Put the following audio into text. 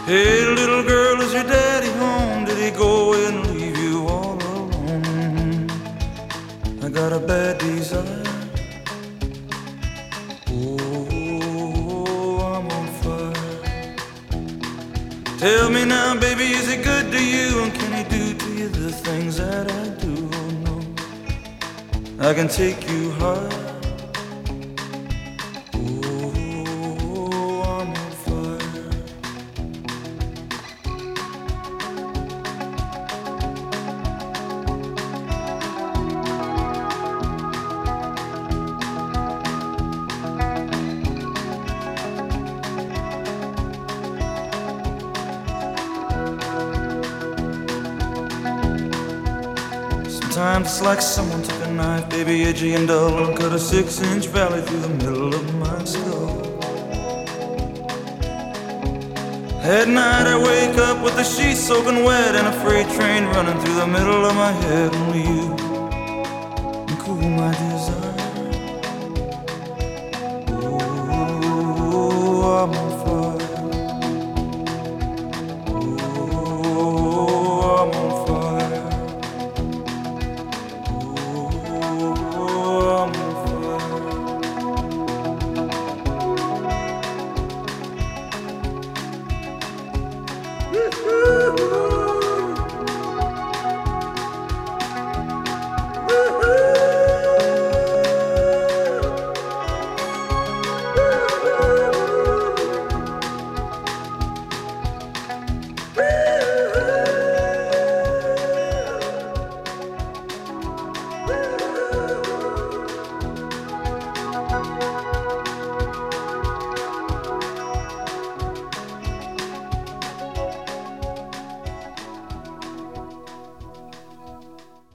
Hey, little girl, is your daddy home? Did he go away and leave you all alone? I got a bad desire. Oh, I'm on fire. Tell me now, baby, is he good to you? And can he do to you the things that I do? Oh no, I can take you high. Sometimes it's like someone took a knife, baby, edgy and dull, and cut a 6-inch valley through the middle of my skull. At night I wake up with the sheets soaking wet and a freight train running through the middle of my head. Only you